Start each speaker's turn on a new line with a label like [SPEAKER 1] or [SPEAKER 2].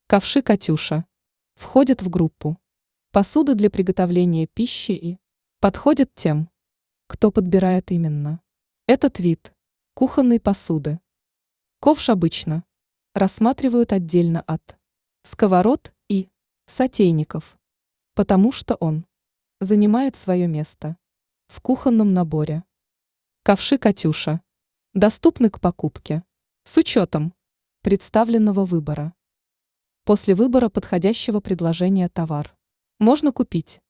[SPEAKER 1] Ковши «Катюша» входят в группу посуды для приготовления пищи и подходят тем, кто подбирает именно этот вид кухонной посуды. Ковш обычно рассматривают отдельно от сковород и сотейников, потому что он занимает свое место в кухонном наборе. Ковши «Катюша» доступны к покупке с учетом представленного выбора. После выбора подходящего предложения товар можно купить